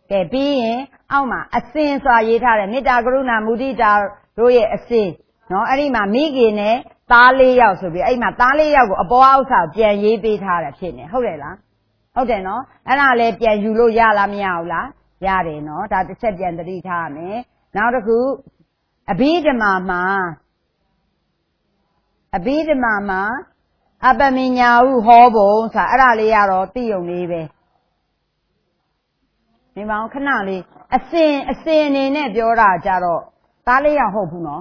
ကဲပြီးရင်အောက်မှာအစင်စွာရေးထားတယ်မေတ္တာကရုဏာမုဒိတာတို့ရဲ့အစင်နော်အဲ့ဒီမှာမိခင်နဲ့သား၄ယောက်ဆိုပြီးအဲ့ဒီမှာသား၄ယောက်ကိုအပေါ်အောက်စာပြန်ရေးပေးထားတာဖြစ်နေဟုတ်တယ်လားဟုတ်တယ်နော်အဲ့ဒါလည်းပြန်ယူလို့ရလားမရဘူးလားရတယ်နော်ဒါတစ်ချက်ပြန်သတိထားရမယ်နောက်တစ်ခုအဘိဓမ္မာမှာအပမညာဟုဟောပုံဆိုတာအဲ့ဒါလေးရတော့သိုံလေးပဲဒီမှာခဏလေးအစင်အနေနဲ့ပြောတာကြတော့သားလေးယောက်ဟုတ်ဘူးနော်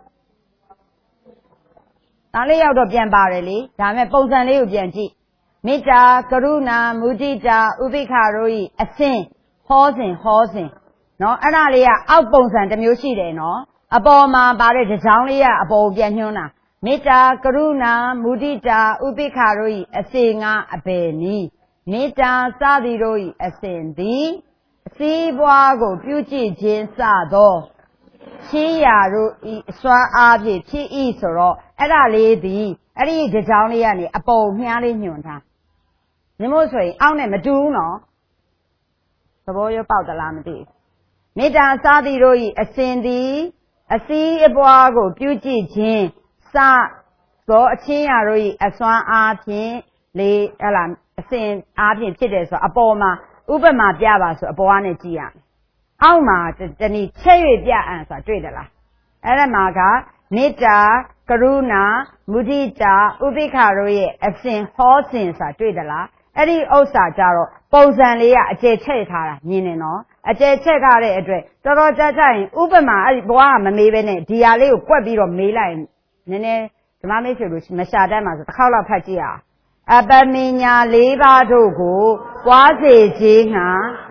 သားလေးယောက်တော့ပြန်ပါတယ်လေဒါပေမဲ့ပုံစံလေးကိုပြန်ကြည့်မေတ္တာကရုဏာမုဒိတာဥပိ္ပခတို့ဤအစင်ဟောစဉ်နော်အဲ့ဒါလေးကအောက်ပုံစံတစ်မျိုးရှိတယ်နော်အပေါ်မှာပါတဲ့တစ်ကြောင်းလေးကအပေါ်ကိုပြန်ညွှန်းတာမေတ္တာကရုဏာမုဒိတာဥပိ္ပခတို့ဤအစင်ငါအဘယ်နည်းမေတ္တာစသည်တို့ဤအစင်သည်အစည်းပွားကိုပြုကြည့်ခြင်းစသောရှင်းရာတို့ဤအစွမ်းအားဖြင့်ဖြစ်ဤဆိုတော့အဲ့ဒါလေးသည်အဲ့ဒီတစ်ကြောင်းလေးကနေအပေါ်မြားလေးညွှန်ထားမြင်မို့ဆိုရင်အောက်နဲ့မတူဘူးနော်သဘောရပေါက်သလားမသိဘူးမေတ္တာစသည်တို့ဤအစဉ်သည်အစည်းအပွားကိုပြုကြည့်ခြင်းစသောအချင်းရာတို့ဤအစွမ်းအားဖြင့်လေဟလာအစဉ်အားဖြင့်ဖြစ်တယ်ဆိုအပေါ်မှာဥပမာပြပါဆိုအပေါ်ကနေကြည့်ရမယ်အောက်မှာတနည်းချက်၍ပြအံဆိုတာတွေ့တယ်လားအဲ့ဒါမှာကမေတ္တာကရုဏာမုဒိတာဥပိ္ပခတို့ရဲ့အစဉ်ဟောစဉ်ဆိုတာတွေ့တယ်လားအဲ့ဒီဥစ္စာကြတော့ပုံစံလေးကအကျယ်ချက်ထားတာမြင်နေနော်အကျယ်ချက်ထားတဲ့အတွက်တော်တော်ကြာကြာရင်ဥပမာအဲ့ဒီဘွားကမမေးပဲနဲ့ဒီဟာလေးကိုကွက်ပြီးတော့မေးလိုက်နည်းနည်းဓမ္မမိတ်ဆွေတို့မရှာတတ်မှာဆိုတစ်ခေါက်လောက်ဖတ်ကြည့်အောင်အပမညာ၄ပါးတို့ကိုပွားစေခြင်းငှာ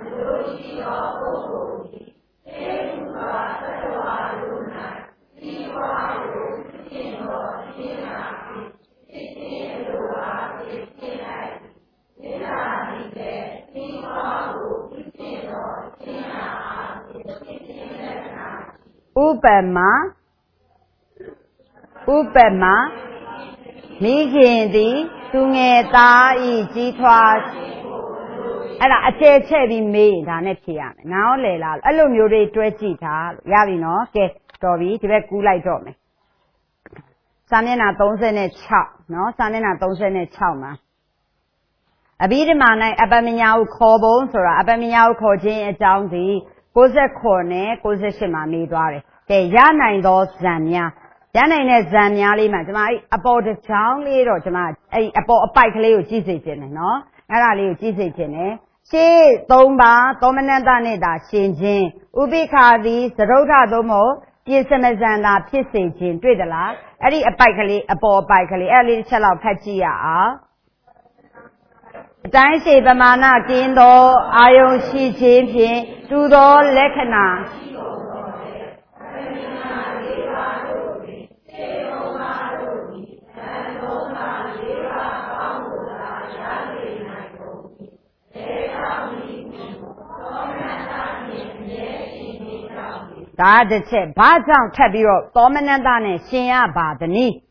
ဥပမာမိခင်သည်သူငယ်သားဤကြီးထွားအဲ့ဒါအကျယ်ချက်ပြီးမေးဒါနဲ့ဖြေရမယ်ငါရောလေလားအဲ့လိုမျိုးတွေတွဲကြည့်ထားလို့ရပြီနော်ကဲတော်ပြီဒီဘက်ကူးလိုက်တော့မယ်စာမျက်နှာ36နော်စာမျက်နှာ36မှာအဘိဓမ္မာ၌အပမညာဟုခေါ်ပုံဆိုတာအပမညာဟုခေါ်ခြင်းအကြောင်းသည်69နဲ့68မှာမေးသွားတယ်ကဲရနိုင်သောဇံများရနိုင်တဲ့ဇံများလေးမှာကျွန်မအဲ့အပေါ်တစ်ချောင်းလေးတော့ကျွန်မအဲ့အပေါ်အပိုက်ကလေးကိုကြည့်စေခြင်းတယ်နော်အဲ့ဒါလေးကိုကြည့်စေခြင်းတယ်ရှေ့3ပါးသောမနတနဲ့သာရှင်ခြင်းဥပိ္ပခသည်သရုဋ္ဌသို့မဟုတ်ပြစ္ဆမဇံသာဖြစ်စေခြင်းတွေ့သလားအဲ့ဒီအပိုက်ကလေးအပေါ်အပိုက်ကလေးအဲ့လေးတစ်ချက်လောက်ဖတ်ကြည့်ရအောင်အတိုင်းရှိပမာဏကင်းသောအာယုံရှိခြင်းဖြင့်တူသောလက္ခဏာဒါတစ်ချက်ဘာကြောင့်ထပ်ပြီးတော့သောမနတနဲ့ရှင်ရပါသနည်း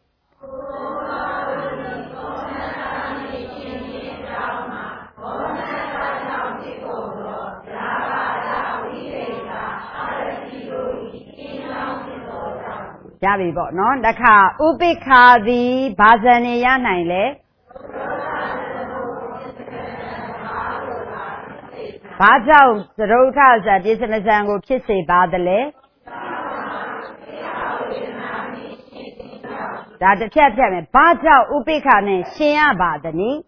ရပြီပေါ့နော်တခါဥပိ္ပခသည်ဘာဇန်နေရနိုင်လဲဘာကြောင့်သရုဋ္ဌဇာပြစ္ဆမဇံကိုဖြစ်စေပါသလဲဒါတစ်ဖြတ်ဖြတ်မယ်ဘာကြောင့်ဥပိ္ပခနဲ့ရှင်ရပါသနည်း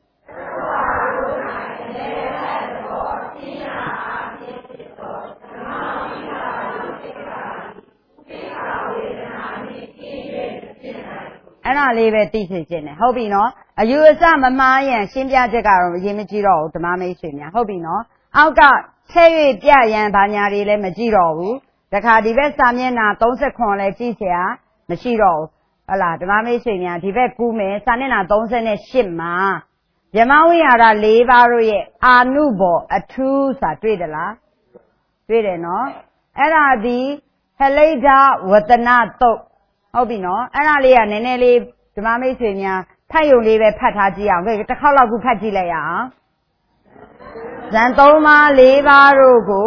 အဲ့ဒါလေးပဲသိစေခြင်းနဲ့ဟုတ်ပြီနော်အယူအဆမမှားရင်ရှင်းပြချက်ကတော့အရင်မကြည့်တော့ဘူးဓမ္မမိတ်ဆွေများဟုတ်ပြီနော်အောက်ကချက်၍ပြရန်ဘာညာတွေလည်းမကြည့်တော့ဘူးတခါဒီဘက်စာမျက်နှာ39လည်းကြည့်เสียမရှိတော့ဘူးဟုတ်လားဓမ္မမိတ်ဆွေများဒီဘက်ကူးမယ်စာမျက်နှာ38မှာဗြဟ္မဝိဟာရ၄ပါးတို့ရဲ့အာနုဘောအထူးဆိုတာတွေ့တယ်လားတွေ့တယ်နော်အဲ့ဒါဒီဟလိဒဝတနာတုတ်ဟုတ်ပြီနော်အဲ့ဒါလေးကနည်းနည်းလေးဓမ္မမိတ်ဆွေများဖတ်ယုံလေးပဲဖတ်ထားကြည့်အောင်တစ်ခေါက်လောက်ခုဖတ်ကြည့်လိုက်ရအောင်ဇန်သုံးပါး၄ပါးတို့ကို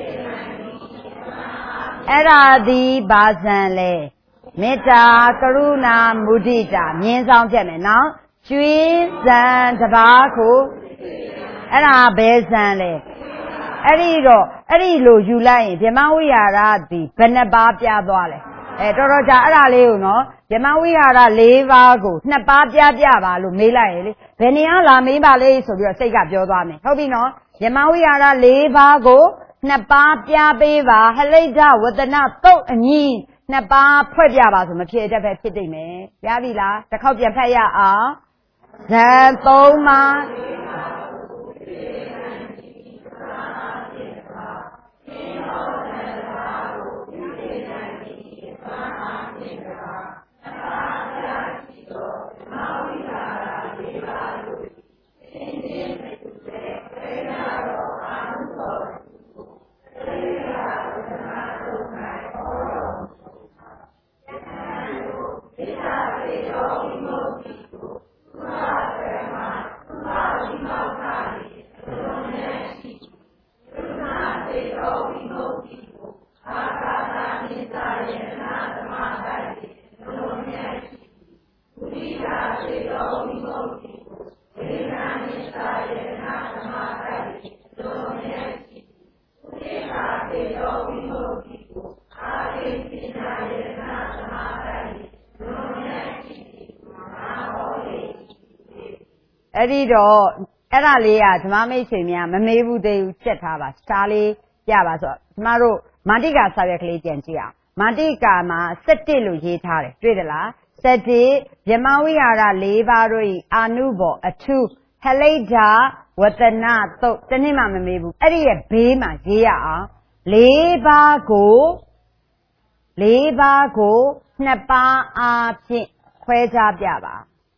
အဲ့ဒါသည်ဘာဇန်လဲမေတ္တာကရုဏာမုဒိတာမြင်းဆောင်ဖြတ်မယ်နော်ကျွေးဇန်တစ်ပါးကိုအဲ့ဒါဘယ်ဇန်လဲအဲ့ဒီလိုယူလိုက်ရင်ဗြဟ္မဝိဟာရသည်ဘယ်နှပါးပြသွားလဲတော်တော်ကြာအဲ့ဒါလေးကိုနော်ဗြဟ္မဝိဟာရ၄ပါးကို2ပါးပြပါလို့မေးလိုက်ရင်လေဘယ်နေရာလာမေးပါလေဆိုပြီးတော့စိတ်ကပြောသွားမယ်ဟုတ်ပြီနော်ဗြဟ္မဝိဟာရ၄ပါးကို2ပါးပြပေးပါဟလိဒ္ဓဝတနာသုတ်အညီ2ပါးဖွဲ့ပြပါဆိုမဖြစ်တတ်ပဲဖြစ်နေမယ်ရပြီလားတစ်ခေါက်ပြန်ဖတ်ရအောင်ဇန်3ပါးအဲ့ဒီတော့အဲ့ဒါလေးကဓမ္မမိတ်ဆွေများမမေးဘူးသေးဘူးချက်ထားပါစတားလေးပြပါဆိုတော့ကျမတို့မာတိကာစာရွက်ကလေးပြန်ကြည့်အောင်မာတိကာမှာ17လို့ရေးထားတယ်တွေ့သလား17ဗြဟ္မဝိဟာရ၄ပါးတို့၏အာနုဘောအထုဟလိဒ္ဓဝတနာသုတ်တနည်းမှမမေးဘူးအဲ့ဒီရဲ့ဘေးမှာရေးရအောင်၄ပါးကို2ပါးအားဖြင့်ခွဲခြားပြပါ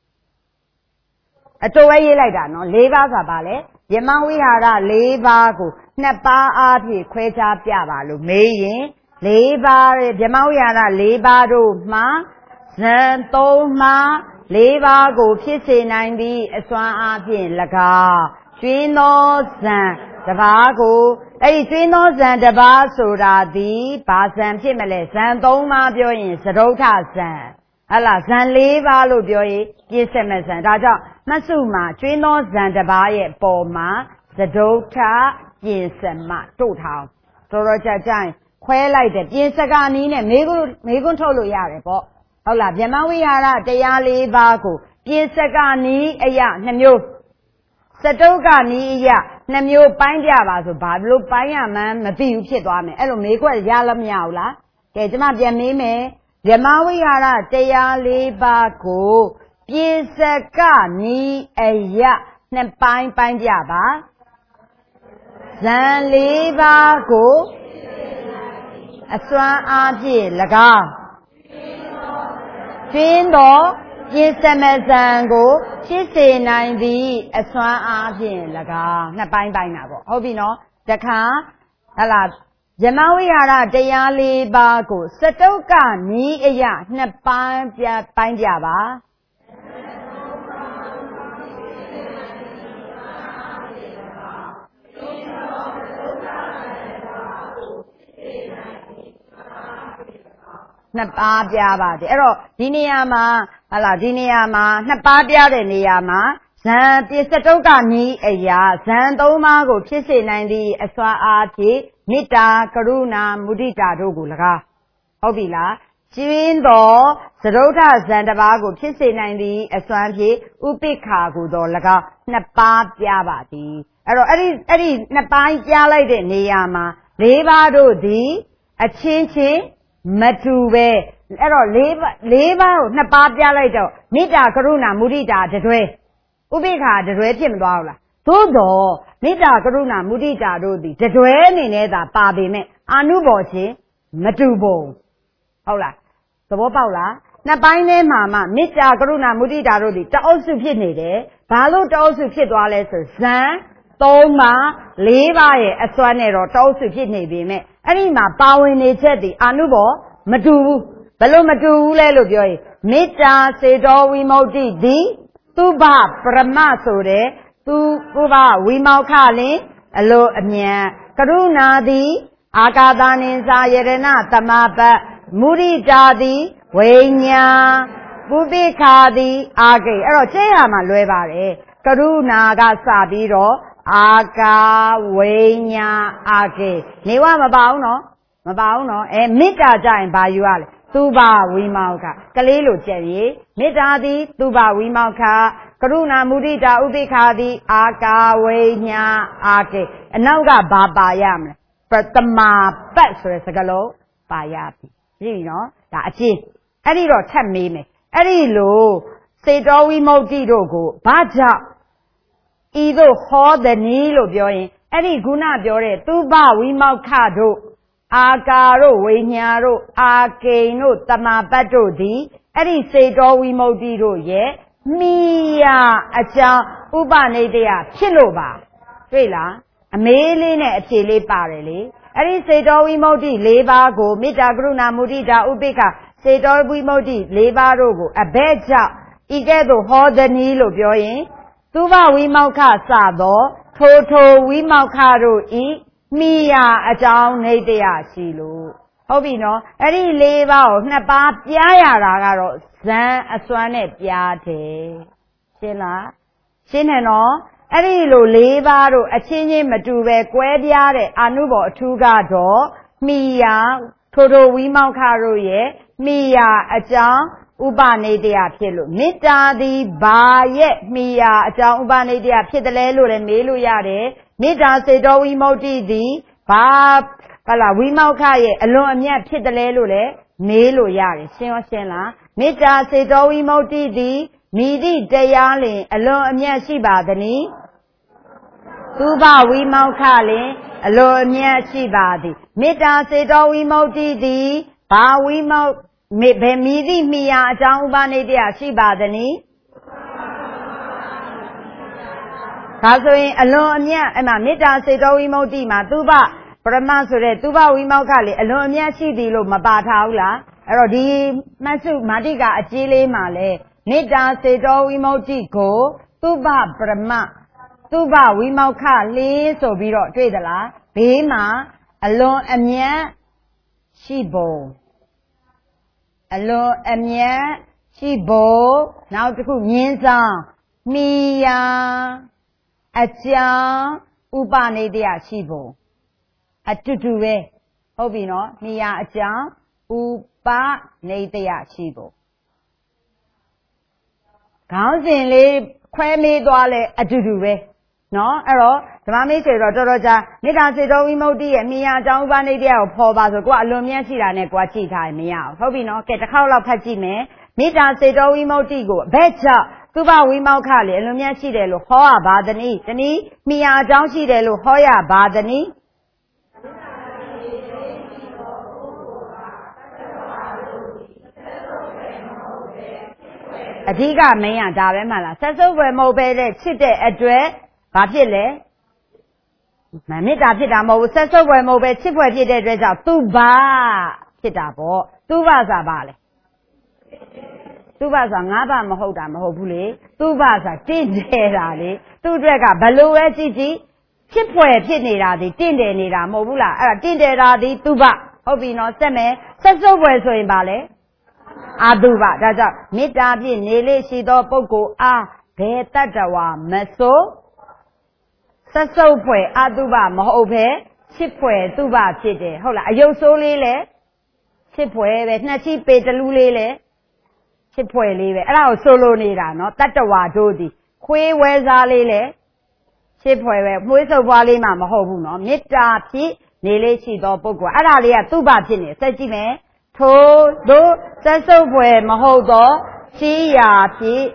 အတူပဲရေးလိုက်တာနော်၄ပါးဆိုတာဘာလဲဗြဟ္မဝိဟာရ၄ပါးကို2ပါးအားဖြင့်ခွဲခြားပြပါလို့မေးရင်၄ပါးဗြဟ္မဝိဟာရ၄ပါးတို့မှာဇန်3မှာ၄ပါးကိုဖြစ်စေနိုင်သည့်အစွမ်းအားဖြင့်၎င်းကျွင်းသောဇန်တစ်ပါးကိုအဲ့ဒီကျွင်းသောဇန်တစ်ပါးဆိုတာသည်ဘာဇန်ဖြစ်မလဲဇန်3ပါးပြောရင်သရုဋ္ဌဇန်ဟဲ့လားဇန်၄ပါးလို့ပြောရင်ပြည့်စက်မဲ့ဇန်ဒါကြောင့်မှတ်စုမှာကျွင်းသောဇန်တစ်ပါးရဲ့ပေါ်မှာသဒုဋ္ဌပြည့်စက်မတို့ထောင်တော်ကြကြရင်ခွဲလိုက်တယ်ပြည့်စက်ကအနည်းနဲ့မေကွန်းထုတ်လို့ရတယ်ပေါ့ဟုတ်လားဗြဟ္မဝိဟာရတရား၄ပါးကိုပြည့်စက်ကနီးအရာ2မျိုးစတုကနီးအရာ2မျိုးပိုင်းပြပါဆိုဘာလို့ပိုင်းရမှန်းမသိဘူးဖြစ်သွားမယ်အဲ့လိုမေးခွက်ရလည်းမရဘူးလားကဲကျမပြန်မေးမယ်ဗြဟ္မဝိဟာရတရား၄ပါးကိုပြည့်စက်ကနီးအရာ2ပိုင်းပိုင်းပြပါဇန်၄ပါးကိုအစွမ်းအားဖြင့်၎င်းကျွင်းသောပြည့်စက်မဲ့ဇန်ကိုဖြစ်စေနိုင်သည့်အစွမ်းအားဖြင့်၎င်း2ပိုင်းပိုင်းတာပေါ့ဟုတ်ပြီနော်တခါဟလာဗြဟ္မဝိဟာရတရား၄ပါးကိုစတုကနီးအရာ2ပိုင်းပိုင်းပြပါ2ပါးပြပါတယ်အဲ့တော့ဒီနေရာမှာဟလာဒီနေရာမှာ2ပါးပြတဲ့နေရာမှာဇန်ပြစတုကနီးအရာဇန်3ပါးကိုဖြစ်စေနိုင်သည့်အစွမ်းအားဖြင့်မေတ္တာကရုဏာမုဒိတာတို့ကို၎င်းဟုတ်ပြီလားကျင်းသောသရုဋ္ဌဇန်တစ်ပါးကိုဖြစ်စေနိုင်သည့်အစွမ်းဖြင့်ဥပိ္ပခာကိုသော၎င်း2ပါးပြပါသည်အဲ့တော့အဲ့ဒီ2ပိုင်းပြလိုက်တဲ့နေရာမှာ4ပါးတို့သည်အချင်းချင်းမတူပဲအဲ့တော့၄ပါးကို2ပါးပြလိုက်တော့မေတ္တာကရုဏာမုဒိတာတတွဲဥပိ္ပခာတတွဲဖြစ်မသွားဘူးလားသို့တော့မေတ္တာကရုဏာမုဒိတာတို့သည်တတွဲအနေနဲ့သာပါပေမဲ့အာနုဘောချင်းမတူပုံဟုတ်လားသဘောပေါက်လား2ပိုင်းထဲမှာမှမေတ္တာကရုဏာမုဒိတာတို့သည်တအုပ်စုဖြစ်နေတယ်ဘာလို့တအုပ်စုဖြစ်သွားလဲဆိုဇန်3ပါး4ပါးရဲ့အစွမ်းနဲ့တော့တအုပ်စုဖြစ်နေပေမဲ့အဲ့ဒီမှာပါဝင်နေချက်သည်အာနုဘောမတူဘူးဘယ်လိုမတူဘူးလဲလို့ပြောရင်မေတ္တာစေတောဝိမု ക്തി သည်သူဘပရမဆိုတဲ့သူဘဝီမောက္ခလင်အလိုအမြတ်ကရုဏာသည်အာကာသနိစာယရဏသမပတ်မုဒိတာသည်ဝိညာပုပိခာသည်အာဂိအဲ့တော့ကျဲရမှာလွဲပါတယ်ကရုဏာကစပြီးတော့အာကာဝိညာအာဂိနေဝမပါဘူးနော်မပါဘူးနော်မေတ္တာကြရင်ဘာယူရလဲသူဘဝိမောက္ခကလေးလိုကြက်ရေမေတ္တာသည်သူဘဝိမောက္ခကရုဏာမုဒိတာဥပိ္ပခာသည်အာကာဝိညာအာဂိအနောက်ကဘာပါရမလဲပတမာပတ်ဆိုတဲ့စကားလုံးပါရပြီကြည့်နော်ဒါအကျဉ်းအဲ့ဒီတော့ထပ်မေးမယ်အဲ့ဒီလိုစေတောဝိမု ക്തി တို့ကိုဘာကြောင့်ဤသို့ဟောသည်နည်းလို့ပြောရင်အဲ့ဒီခုနပြောတဲ့သူဘဝိမောက္ခတို့အာကာတို့ဝိညာတို့အာကိန်တို့တမာပတ်တို့သည်အဲ့ဒီစေတောဝိမု ക്തി တို့ရဲ့မိယာအကြောင်းဥပနိဒယဖြစ်လို့ပါတွေ့လားအမေးလေးနဲ့အဖြေလေးပါတယ်လေအဲ့ဒီစေတောဝိမု ക്തി ၄ပါးကိုမေတ္တာကရုဏာမုဒိတာဥပိ္ပခာစေတောဝိမု ക്തി ၄ပါးတို့ကိုအဘဲကြောင့်ဤကဲ့သို့ဟောသည်နည်းလို့ပြောရင်သူဘဝိမောက္ခစသောထိုဝိမောက္ခတို့ဤမိယာအကြောင်းနေတရရှိလို့ဟုတ်ပြီနော်အဲ့ဒီ၄ပါးကိုနှစ်ပါးပြားရတာကတော့ဇံအစွမ်းနဲ့ပြားတယ်ရှင်းလားရှင်းတယ်နော်အဲ့ဒီလို၄ပါးတို့အချင်းချင်းမတူပဲကွဲပြားတဲ့အာနုဘော်အထူးကတော့မိယာထိုဝိမောက္ခတို့ရဲ့မိယာအကြောင်းဥပနိဒယဖြစ်လို့မေတ္တာသည်ဘာရဲ့မိယာအကြောင်းဥပနိဒယဖြစ်တယ်လဲလို့လည်းမေးလို့ရတယ်မေတ္တာစေတောဝိမု ക്തി သည်ဘာဝိမောက္ခရဲ့အလွန်အမြတ်ဖြစ်တယ်လဲလို့လည်းမေးလို့ရတယ်ရှင်းရောရှင်းလားမေတ္တာစေတောဝိမု ക്തി သည်မိသည့်တရားလင်အလွန်အမြတ်ရှိပါသနည်းသူဘဝိမောက္ခလင်အလွန်အမြတ်ရှိပါသည်မေတ္တာစေတောဝိမု ക്തി သည်ဘာဝိမောက္ခဘယ်မိသည့်မိယာအကြောင်းဥပနိဒယရှိပါသနည်းဒါဆိုရင်အလွန်အမြတ်အဲ့မှာမေတ္တာစေတောဝိမု ക്തി မှာသူဘပရမဆိုတဲ့သူဘဝိမောက္ခလေအလွန်အမြတ်ရှိသည်လို့မပါထားဘူးလားအဲ့တော့ဒီမှတ်စုမာတိကအကျေးလေးမှာလဲမေတ္တာစေတောဝိမု ക്തി ကိုသူဘပရမသူဘဝိမောက္ခလေးဆိုပြီးတော့တွေ့သလားဘေးမှာအလွန်အမြတ်ရှိပုံအလွန်အမြတ်ရှိဖို့နောက်တစ်ခုမြင်းဆောင်မိယာအကြောင်းဥပနိဒယရှိဖို့အတူတူပဲဟုတ်ပြီနော်မိယာအကြောင်းဥပနိဒယရှိဖို့ခေါင်းစဉ်လေးခွဲမေးသွားလဲအတူတူပဲနော်အဲ့တော့ဓမ္မမိတ်ဆွေတော့တော်တော်ကြာမေတ္တာစေတောဝိမု ക്തി ရဲ့မိယာအကြောင်းဥပနိဒယကိုဖော်ပါဆိုကိုကအလွန်မြတ်ရှိတာနဲ့ကိုကကြည့်ထားရင်မရဘူးဟုတ်ပြီနော်ကဲတစ်ခေါက်လောက်ဖတ်ကြည့်မယ်မေတ္တာစေတောဝိမု ക്തി ကိုဘယ်ကြောင့်သူဘဝိမောက္ခလေအလွန်မြတ်ရှိတယ်လို့ဟောရပါသနည်းတနည်းမိယာအကြောင်းရှိတယ်လို့ဟောရပါသနည်းအဓိကမင်းကဒါပဲမှလားဆက်စုပ်ွယ်မဟုတ်ပဲတဲ့ချစ်တဲ့အတွက်ဘာဖြစ်လဲမေတ္တာဖြစ်တာမဟုတ်ဘူးဆက်စုပ်ွယ်မဟုတ်ပဲချစ်ဖွယ်ဖြစ်တဲ့အတွက်ကြောင့်သူဘာဖြစ်တာပေါ့သူဘာဆိုတာဘာလဲသူဘာဆိုတာငါးပါမဟုတ်တာမဟုတ်ဘူးလေသူဘာဆိုတာတင့်တယ်တာလေသူ့အတွက်ကဘလို့ပဲကြည့်ကြည့်ဖြစ်ဖွယ်ဖြစ်နေတာဒီတင့်တယ်နေတာမဟုတ်ဘူးလားအဲ့ဒါတင့်တယ်တာဒီသူဘာဟုတ်ပြီနော်စက်မယ်ဆက်စုပ်ွယ်ဆိုရင်ဘာလဲအာတုဘဒါကြောင့်မေတ္တာဖြင့်နေလေရှိသောပုဂ္ဂိုလ်အားဘယ်တတ္တဝါမဆိုဆက်စုပ်ဖွယ်အာတုဘမဟုတ်ပဲချစ်ဖွယ်သူဘဖြစ်တယ်ဟုတ်လားအယုတ်ဆိုးလေးလေချစ်ဖွယ်ပဲနှစ်ချီပေတလူးလေးလေချစ်ဖွယ်လေးပဲအဲ့ဒါကိုဆိုလိုနေတာနော်တတ္တဝါတို့သည်ခွေးဝဲစားလေးလေချစ်ဖွယ်ပဲမွေးစုပ်ပွားလေးမှမဟုတ်ဘူးနော်မေတ္တာဖြင့်နေလေရှိသောပုဂ္ဂိုလ်အဲ့ဒါလေးကသူဘဖြစ်နေဆက်ကြည့်မယ်ထိုတို့ဆက်စုပ်ဖွယ်မဟုတ်သောရှိရာဖြင့်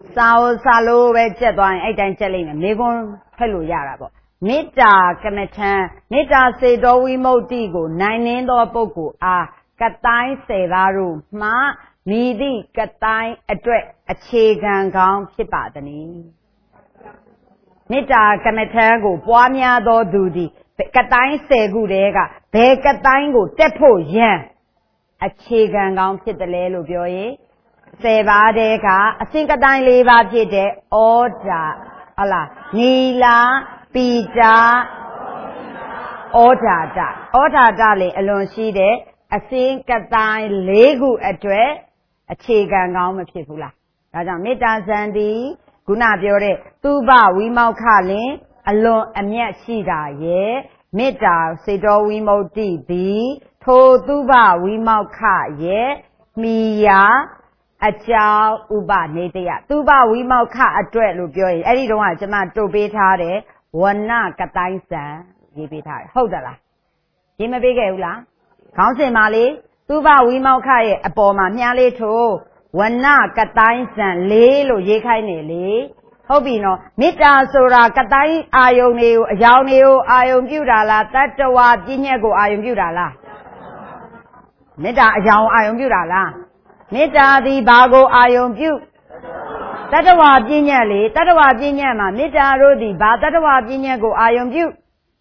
စာလို့ပဲကျက်သွားရင်အဲ့တိုင်းကျက်လိမ့်မယ်မိကွန်းဖက်လို့ရတာပေါ့မေတ္တာကမ္မထံမေတ္တာစေတောဝိမု ക്തി ကိုနိုင်နှင်းသောပုဂ္ဂိုလ်အားကတိုင်း10ပါးတို့မှမိသည့်ကတိုင်းအတွက်အခြေခံကောင်းဖြစ်ပါသည်မေတ္တာကမ္မထံကိုပွားများသောသူသည်ကတိုင်း10ခုတည်းကဘယ်ကတိုင်းကိုတက်ဖို့ရန်အခြေခံကောင်းဖြစ်တယ်လေလို့ပြောရင်10ပါးတည်းကအစင်ကတိုင်း4ပါးဖြစ်တဲ့ဩဒါဟုတ်လားနီလာပီတာဩဒါတလေအလွန်ရှိတဲ့အစင်ကတိုင်း4ခုအတွက်အခြေခံကောင်းမဖြစ်ဘူးလားဒါကြောင့်မေတ္တာဇံတိခုနပြောတဲ့သုဘဝိမောက္ခလင်အလွန်အမြတ်ရှိတာရဲ့မေတ္တာစေတောဝိမု ക്തി သည်ထိုသုဘဝိမောက္ခရဲ့မိယာအကြောင်းဥပနေတယသုဘဝိမောက္ခအတွက်လို့ပြောရင်အဲ့ဒီတော့ကကျွန်မတုတ်ပေးထားတယ်ဝဏကတိုင်းစံရေးပေးထားတယ်ဟုတ်တယ်လားရေးမပေးခဲ့ဘူးလားခေါင်းစဉ်မှာလေသုဘဝိမောက္ခရဲ့အပေါ်မှာမြားလေးထိုးဝဏကတိုင်းစံ4လို့ရေးခိုင်းနေလေဟုတ်ပြီနော်မေတ္တာဆိုတာကတိုင်းအာယုန်တွေကိုအယောင်တွေကိုအာယုန်ပြုတာလားတတ္တဝါပြည့်ညက်ကိုအာယုန်ပြုတာလားမေတ္တာအယောင်အာယုန်ပြုတာလားမေတ္တာသည်ဘာကိုအာယုန်ပြုတတ္တဝါပြည့်ညက်လေတတ္တဝါပြည့်ညက်မှာမေတ္တာတို့သည်ဘာတတ္တဝါပြည့်ညက်ကိုအာယုန်ပြု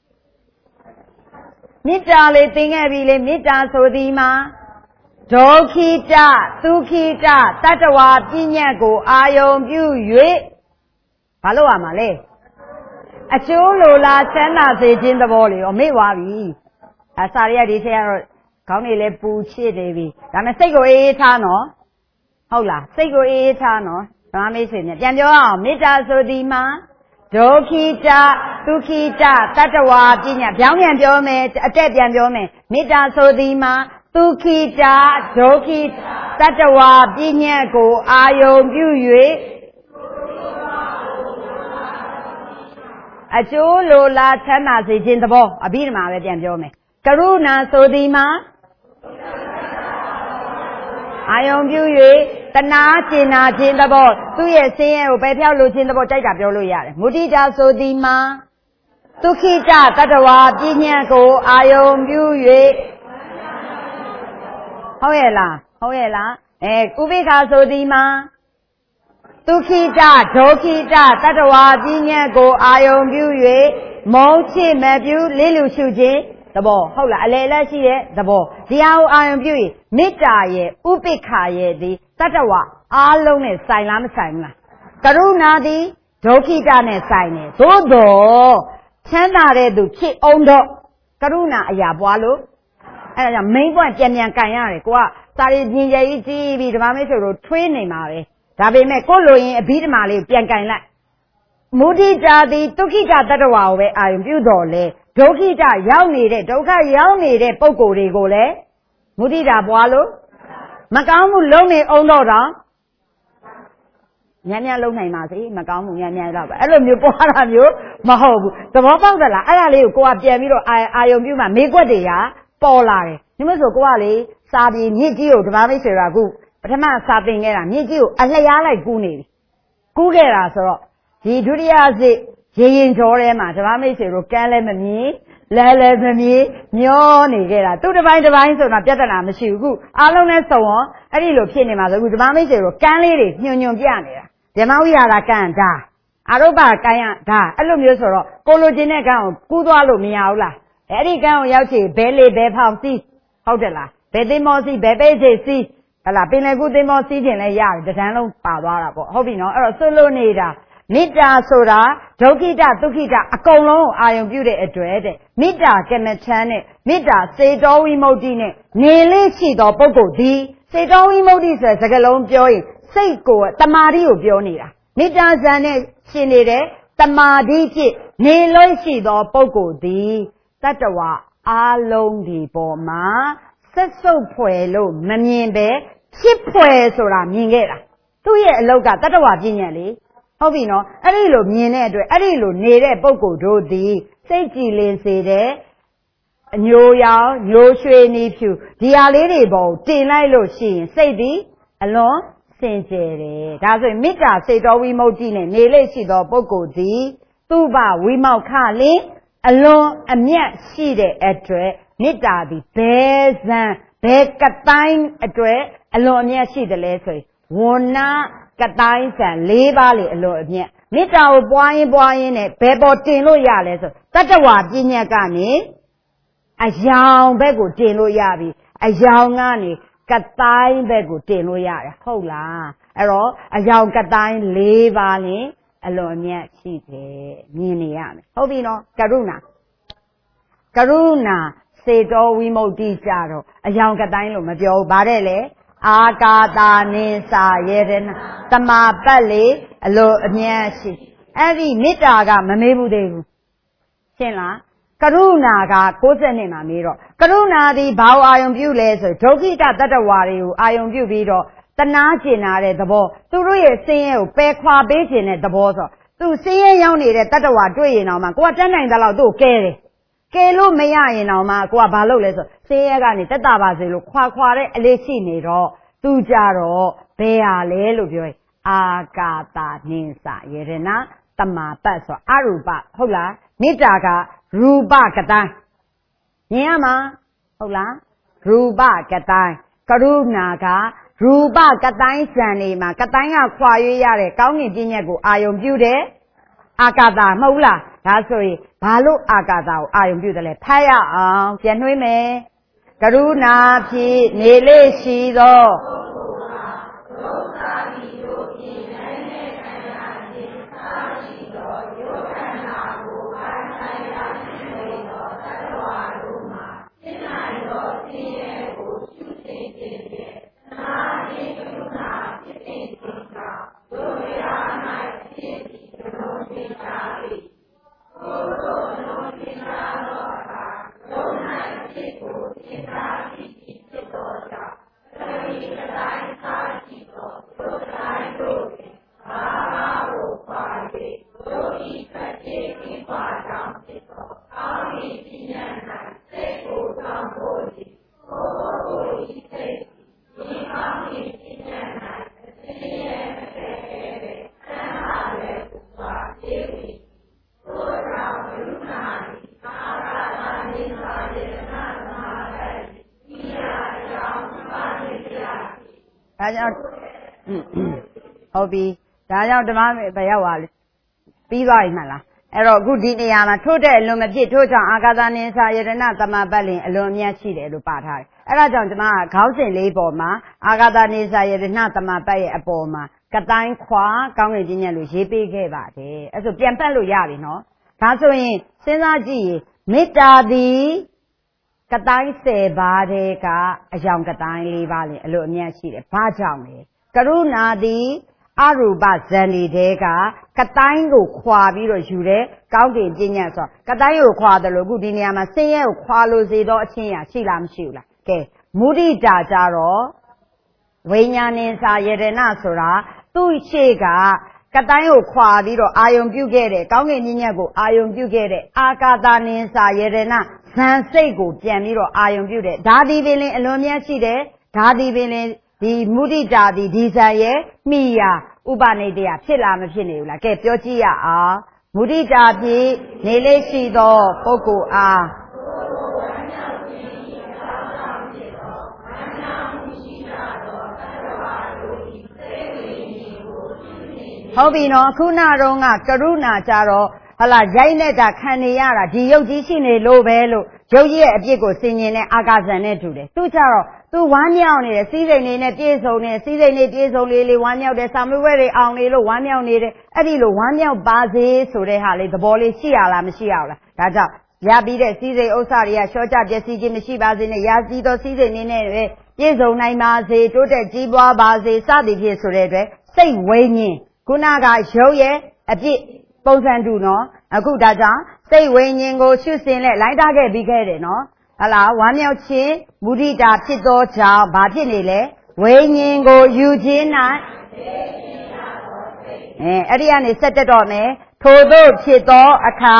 မေတ္တာလေးသင်ခဲ့ပြီလေမေတ္တာဆိုသည်မှာဒုက္ခိတသုခိတတတ္တဝါပြည့်ညက်ကိုအာယုန်ပြု၍ဘာလို့ရမှာလဲအကျိုးလိုလားချမ်းသာစေခြင်းသဘောလေရောမေ့သွားပြီအစာရဒီထဲကတော့ခေါင်းတွေလည်းပူချစ်နေပြီဒါနဲ့စိတ်ကိုအေးအေးထားနော်ဟုတ်လားစိတ်ကိုအေးအေးထားနော်ဓမ္မမိတ်ဆွေနဲ့ပြန်ပြောအောင်မေတ္တာဆိုဒီမှာဒုက္ခိတသုခိတတတ္တဝါပညာပြောင်းပြန်ပြောမယ်အတက်ပြန်ပြောမယ်မေတ္တာဆိုဒီမှာသုခိတဒုက္ခိတတ္တဝါပညာကိုအာယုန်ပြု၍အကျိုးလိုလားချမ်းသာစေခြင်းသဘောအဘိဓမ္မာပဲပြန်ပြောမယ်ကရုဏာဆိုသည်မှာအာယုံပြု၍တနာကျင်နာခြင်းသဘောသူ့ရဲ့ဆင်းရဲကိုပယ်ဖြောက်လိုခြင်းသဘောကြိုက်တာပြောလို့ရတယ်မုဒိတာဆိုသည်မှာဒုက္ခိတတတ္တဝါပညာကိုအာယုံပြု၍ဟုတ်ရဲ့လားဥပိ္ပခာဆိုသည်မှာဒုက္ခိတဒုက္ခိတတတ္တဝါပညာကိုအာယုံပြု၍မုန်းချစ်မပြုလေးလူရှုခြင်းသဘောဟုတ်လားအလေလက်ရှိတဲ့သဘောဒီဟာကိုအာယုံပြုရင်မေတ္တာရဲ့ဥပိ္ပခာရဲ့ဒီတတ္တဝါအားလုံးနဲ့ဆိုင်လားမဆိုင်ဘူးလားကရုဏာသည်ဒုက္ခိတနဲ့ဆိုင်တယ်သို့တော့ချမ်းသာတဲ့သူဖြစ်အောင်တော့ကရုဏာအရာပွားလို့အဲ့ဒါကြောင့် main point ပြန်ကန်ရတယ်ကိုကစာရီညင်ကြီးကြည့်ပြီးဓမ္မမိတ်ဆွေတို့ထွေးနေမှာပဲဒါပေမဲ့ကိုလိုရင်အဘိဓမ္မာလေးပြန်ကန်လိုက်မုဒိတာသည်ဒုက္ခိတတတ္တဝါကိုပဲအာယုံပြုတော်လေဒုက္ခိတရောက်နေတဲ့ဒုက္ခရောက်နေတဲ့ပုံကိုယ်တွေကိုလည်းမုဒိတာပွားလို့မကောင်းမှုလုံးနေအောင်တော့များလုံးနိုင်ပါစေမကောင်းမှုများတော့ပဲအဲ့လိုမျိုးပွားတာမျိုးမဟုတ်ဘူးသဘောပေါက်သလားအဲ့ဒါလေးကိုကပြန်ပြီးတော့အာယုံပြုမှမေကွက်တွေကပေါ်လာတယ်ဒီမျိုးဆိုကိုကလေစာပြေမြင့်ကြီးကိုဓမ္မမိတ်ဆွေကအခုပထမစာသင်ခဲ့တာမြင့်ကြီးကိုအလျားလိုက်ကူးနေပြီကူးခဲ့တာဆိုတော့ဒီဒုတိယစစ်ရေရင်ကျော်ထဲမှာဓမ္မမိတ်ဆွေတို့ကန်းလည်းမမြင်လဲလဲမမြင်မျောနေခဲ့တာသူတစ်ပိုင်းဆိုတော့ပြဿနာမရှိဘူးခုအားလုံးနဲ့စုံရောအဲ့ဒီလိုဖြစ်နေမှာဆိုအခုဓမ္မမိတ်ဆွေတို့ကန်းလေးတွေညွန်ပြနေတာဓမ္မဝိဟာရကန်းဒါအာရုပ္ပကန်းရဒါအဲ့လိုမျိုးဆိုတော့ကိုလိုချင်တဲ့ကန်းကိုကူးသွားလို့မရဘူးလားအဲ့ဒီကန်းကိုရောက်ချင်ဘဲလေဘဲဖောင်စီးဟုတ်တယ်လားဘဲသင်းမောစီးဘဲပိတ်စီစီးဟလာပင်လယ်ကူးသင်းမောစီးခြင်းလည်းရတယ်တန်းလုံးပါသွားတာပေါ့ဟုတ်ပြီနော်အဲ့တော့ဆွလို့နေတာမေတ္တာဆိုတာဒုက္ခိတဒုက္ခိတအကုန်လုံးကိုအာယုံပြုတဲ့အတွက်တဲ့မေတ္တာကမ္မထံနဲ့မေတ္တာစေတောဝိမု ക്തി နဲ့နေလေးရှိသောပုဂ္ဂိုလ်ဒီစေတောဝိမု ക്തി ဆိုတဲ့စကားလုံးပြောရင်စိတ်ကိုတမာတိကိုပြောနေတာမေတ္တာဇံနဲ့ရှင်နေတဲ့တမာတိဖြစ်နေလို့ရှိသောပုဂ္ဂိုလ်ဒီတတ္တဝါအားလုံးဒီပေါ်မှာဆက်စုပ်ဖွယ်လို့မမြင်ပဲဖြစ်ဖွယ်ဆိုတာမြင်ခဲ့တာသူ့ရဲ့အလောက်ကတတ္တဝါပြည့်ညက်လေဟုတ်ပြီနော်အဲ့ဒီလိုမြင်တဲ့အတွက်အဲ့ဒီလိုနေတဲ့ပုဂ္ဂိုလ်တို့သည်စိတ်ကြည်လင်စေတဲ့အညိုရောင်ညိုရွှေနီဖြူဒီဟာလေးတွေပေါ်တင်လိုက်လို့ရှိရင်စိတ်သည်အလွန်စင်ကြယ်တယ်ဒါဆိုရင်မေတ္တာစေတောဝိမု ക്തി နဲ့နေလေရှိသောပုဂ္ဂိုလ်သည်သူ့ဘဝိမောက္ခလင်အလွန်အမြတ်ရှိတဲ့အတွက်မေတ္တာသည်ဘယ်ဇံဘယ်ကတိုင်းအတွက်အလွန်အမြတ်ရှိတယ်လဲဆိုရင်ဝဏ္ဏကတိုင်းဇံ၄ပါးလေအလွန်အမြတ်မေတ္တာကိုပွားရင်နဲ့ဘယ်ပေါ်တင်လို့ရလဲဆိုတတ္တဝါပညာကနေအယောင်ဘက်ကိုတင်လို့ရပြီအယောင်ကနေကတိုင်းဘက်ကိုတင်လို့ရတယ်ဟုတ်လားအဲ့တော့အယောင်ကတိုင်း၄ပါးလေအလွန်အမြတ်ရှိတယ်မြင်နေရမယ်ဟုတ်ပြီနော်ကရုဏာစေတောဝိမု ക്തി ကြတော့အယောင်ကတိုင်းလို့မပြောဘူးဗါတဲ့လေအာကာတာနိစာယေရဏတမာပတ်လေအလွန်အမြတ်ရှိအဲ့ဒီမေတ္တာကမမေးဘူးသေးဘူးရှင်းလားကရုဏာက62မှာမေးတော့ကရုဏာသည်ဘာအာယုံပြုလဲဆိုဒုက္ခိတတတ္တဝါတွေကိုအာယုံပြုပြီးတော့တနာကျင်နာတဲ့သဘောသူတို့ရဲ့ဆင်းရဲကိုပယ်ခွာပေးခြင်းတဲ့သဘောဆိုသူဆင်းရဲရောက်နေတဲ့တတ္တဝါတွေ့ရင်တော့မှကိုကတတ်နိုင်သလောက်သူ့ကိုကယ်လို့မရရင်တော့မှကိုကဘာလုပ်လဲဆိုဆင်းရဲကနေတက်တာပါစေလို့ခွာတဲ့အလေးရှိနေတော့သူကြတော့ဘယ်ဟာလဲလို့ပြောရင်အာကာတာနိစာယေရဏတမာပတ်ဆိုအရူပဟုတ်လားမေတ္တာကရူပကတိုင်းမြင်ရမှာဟုတ်လားရူပကတိုင်းကရုဏာကရူပကတိုင်းဇံနေမှာကတိုင်းကခွာရွေးရတဲ့ကောင်းကင်ပြည့်ညက်ကိုအာယုံပြုတယ်အာကာတာမဟုတ်လားဒါဆိုရင်ဘာလို့အာကာတာကိုအာယုံပြုတယ်လဲဖတ်ရအောင်ပြန်နှွှေးမယ်ကရုဏာဖြင့်နေလေရှိသောဒါကြောင့်ဟုတ်ပြီဒါကြောင့်ဓမ္မဘယ်ရောက်သွားလဲပြီးသွားပြီမှလားအဲ့တော့အခုဒီနေရာမှာထို့တဲ့အလွန်မဖြစ်ထို့ကြောင့်အာကာသနိစာယတနာတမပတ်လင်အလွန်အမြတ်ရှိတယ်လို့ပါထားတယ်အဲ့ဒါကြောင့်ဓမ္မကခေါင်းစဉ်လေးပေါ်မှာအာကာသနိစာယတနာတမပတ်ရဲ့အပေါ်မှာကတိုင်းခွာကောင်းကင်ပြည့်ညက်လို့ရေးပေးခဲ့ပါတယ်အဲ့ဆိုပြန်ပတ်လို့ရပြီနော်ဒါဆိုရင်စဉ်းစားကြည့်ရင်မေတ္တာသည်ကတိုင်း10ပါးတဲ့ကအယောင်ကတိုင်း4ပါးလင်အလွန်အမြတ်ရှိတယ်ဘာကြောင့်လဲကရုဏာသည်အရူပဇန်ဒီတဲကတိုင်းကိုခွာပြီးတော့ယူတယ်ကောင်းကင်ပြည့်ညတ်ဆိုကတိုင်းကိုခွာတယ်လို့အခုဒီနေရာမှာဆင်းရဲကိုခွာလို့စေတော့အချင်းရရှိလားမရှိဘူးလားကဲမုဒိတာကြတော့ဝိညာဉ်စာယတနာဆိုတာသူ့ရှေ့ကတိုင်းကိုခွာပြီးတော့အာယုံပြုခဲ့တယ်ကောင်းကင်ပြည့်ညတ်ကိုအာယုံပြုခဲ့တယ်အာကာသနိစာယတနာဇန်စိတ်ကိုပြန်ပြီးတော့အာယုံပြုတယ်ဓာတိပင်လင်အလွန်မြတ်ရှိတယ်ဓာတိပင်လင်ဒီမုဒိတာဒီဇန်ရဲ့မိယာဥပနိဒေယဖြစ်လားမဖြစ်နေဘူးလားကဲပြောကြည့်ရအောင်မုဒိတာဖြင့်နေလေရှိသောပုဂ္ဂိုလ်အားဟုတ်ပြီနော်ခုနတော့ကရုဏာကြတော့ဟလာရိုက်နေတာခံနေရတာဒီရုပ်ကြီးရှိနေလို့ပဲလို့ရုပ်ကြီးရဲ့အပြစ်ကိုဆင်ញင်တဲ့အာကာဇံနဲ့တူတယ်သူကြတော့သူဝမ်းမြောက်နေတယ်စီးစိမ်နေနဲ့ပြည့်စုံနေစီးစိမ်နေပြည့်စုံလေးဝမ်းမြောက်တယ်စာမေးပွဲတွေအောင်နေလို့ဝမ်းမြောက်နေတယ်အဲ့ဒီလိုဝမ်းမြောက်ပါစေဆိုတဲ့ဟာလေးသဘောလေးရှိရလားမရှိရဘူးလားဒါကြောင့်ရပြီးတဲ့စီးစိမ်ဥစ္စာတွေကရှော့ချပျက်စီးခြင်းမရှိပါစေနဲ့ရာစီသောစီးစိမ်နေနဲ့ပဲပြည့်စုံနိုင်ပါစေတိုးတက်ကြီးပွားပါစေစသည်ဖြင့်ဆိုတဲ့အတွက်စိတ်ဝိညာဉ်ခုနကရုပ်ရဲ့အပြစ်ပုံစံတူနော်အခုဒါကြောင့်စိတ်ဝိညာဉ်ကိုရှုစင်လက်လိုက်တာခဲ့ပြီးခဲ့တယ်နော်ဟလာဝမ်းမြောက်ခြင်းမုဒိတာဖြစ်သောကြောင့်ဘာဖြစ်နေလဲဝိညာဉ်ကိုယူခြင်း၌အဲ့ဒီကနေဆက်တက်တော့မယ်ထို့သို့ဖြစ်သောအခါ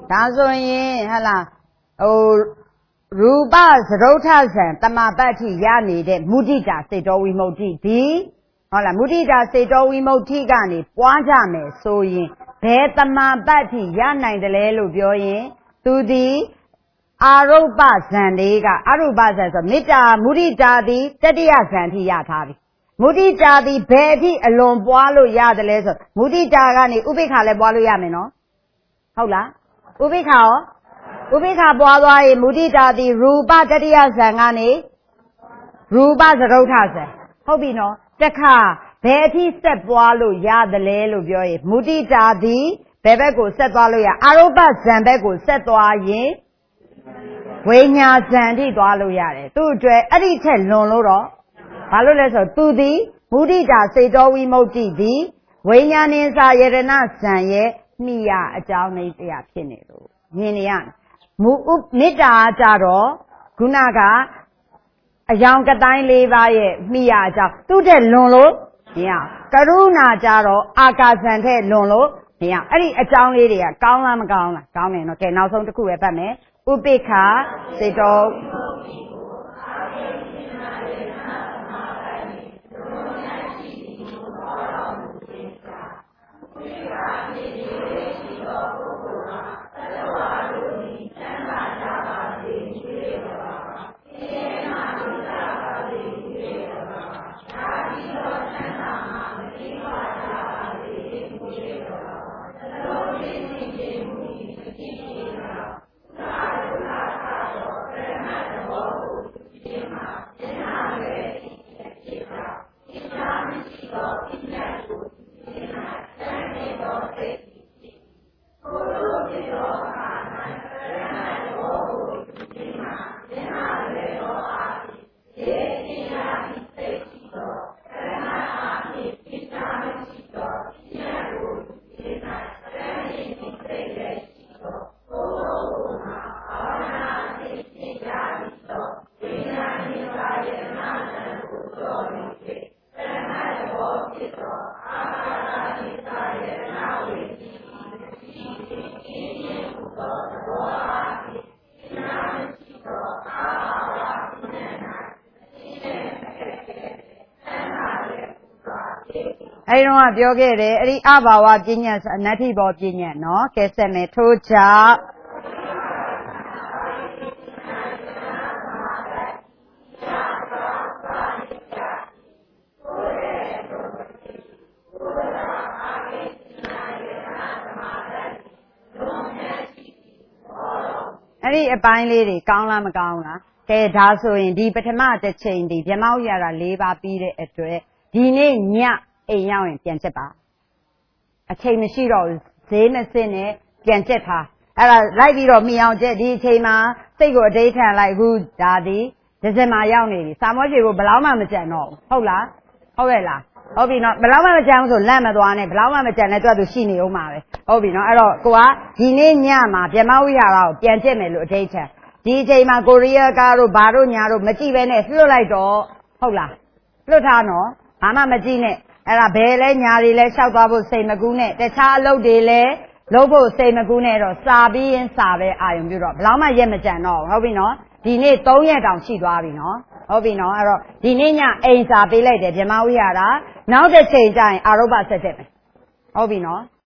ဒါဆိုရင်ဟလာရူပသရုဋ္ဌဇံတမပတ်တိရနေတဲ့မုဒိတာစေတောဝိမု ക്തി ဒီဟုတ်လားမုဒိတာစေတောဝိမု ക്തി ကနေပွားကြမယ်ဆိုရင်ဘယ်တမပတ်တိရနိုင်တယ်လဲလို့ပြောရင်သူဒီအာရုပဇံလေးကအရုပဇံဆိုမေတ္တာမုဒိတာဒီတတိယဇံထိရထားပြီမုဒိတာဒီဘယ်အထိအလွန်ပွားလို့ရတယ်လဲဆိုမုဒိတာကနေဥပိ္ပခာလည်းပွားလို့ရမယ်နော်ဟုတ်လားဥပိ္ပခာရောဥပိ္ပခာပွားသွားရင်မုဒိတာဒီရူပတတိယဇံကနေရူပသရုဋ္ဌဇံဟုတ်ပြီနော်တခါဘယ်အထိဆက်ပွားလို့ရတယ်လဲလို့ပြောရင်မုဒိတာဒီဘယ်ဘက်ကိုဆက်သွားလို့ရအာရုပဇံဘက်ကိုဆက်သွားရင်ဝိညာဇံထိသွားလို့ရတယ်သူ့အတွက်အဲ့ဒီထက်လွန်လို့တော့ဘာလို့လဲဆိုသူသည်မုဒိတာစေတောဝိမု ക്തി သည်ဝိညာဉ်ဉ္စာယတနာဇံရဲ့မိယအကြောင်းလေးတရားဖြစ်နေလို့မြင်နေရမေတ္တာကြတော့ခုနကအယောင်ကတိုင်း၄ပါးရဲ့မိယအကြောင်းသူ့တဲ့လွန်လို့မရကရုဏာကြတော့အာကာဇံထက်လွန်လို့မရအဲ့ဒီအကြောင်းလေးတွေကကောင်းလားမကောင်းလားကောင်းတယ်နော်ကဲနောက်ဆုံးတစ်ခုပဲပတ်မယ်ဥပိ္ပခာစေတောအဲ့တော့ပြောခဲ့တယ်အဲ့ဒီအဘာဝပညာအနတ္တိဘောပညာနော်ကဲဆက်မယ်ထို့ကြောင့်အဲ့ဒီအပိုင်းလေးတွေကောင်းလားမကောင်းလားကဲဒါဆိုရင်ဒီပထမတစ်ချိန်ဒီဗြဟ္မဥရတာ၄ပါးပြီးတဲ့အတွက်ဒီနေ့ညအိမ်ရောက်ရင်ပြန်ချက်ပါအချိန်မရှိတော့ဈေးမစစ်နဲ့ပြန်ချက်ထားအဲ့ဒါလိုက်ပြီးတော့မှီအောင်ချက်ဒီအချိန်မှာစိတ်ကိုအတိတ်ထန်လိုက်အခုဒါဒီဒီဇင်ဘာရောက်နေပြီစာမောချေကိုဘယ်လောက်မှမကြံတော့ဘူးဟုတ်လားဟုတ်ရဲ့လားဟုတ်ပြီနော်ဘယ်လောက်မှမကြံဘူးဆိုလန့်မသွားနဲ့ဘယ်လောက်မှမကြံနဲ့တွက်သူရှိနေဦးမှာပဲဟုတ်ပြီနော်အဲ့တော့ကိုကဒီနေ့ညမှာဗြဟ္မဝိဟာရကိုပြန်ချက်မယ်လို့အတိတ်ထန်ဒီအချိန်မှာကိုရီးယားကားတို့ဘာတို့ညာတို့မကြည့်ပဲနဲ့လွတ်လိုက်တော့ဟုတ်လားလွတ်ထားနော်ဘာမှမကြည့်နဲ့အဲ့ဒါဘယ်လဲညာတွေလဲလျှောက်သွားဖို့စိတ်မကူးနဲ့တခြားအလုပ်တွေလဲလုပ်ဖို့စိတ်မကူးနဲ့တော့စာပြီးရင်စာပဲအာရုံပြုတော့ဘယ်လောက်မှရက်မကြံတော့ဟုတ်ပြီနော်ဒီနေ့3ရက်တောင်ရှိသွားပြီနော်ဟုတ်ပြီနော်အဲ့တော့ဒီနေ့ညအိမ်စာပေးလိုက်တယ်ဗြဟ္မဝိဟာရနောက်တစ်ချိန်ကျရင်အာရုပဆက်ချက်မယ်ဟုတ်ပြီနော်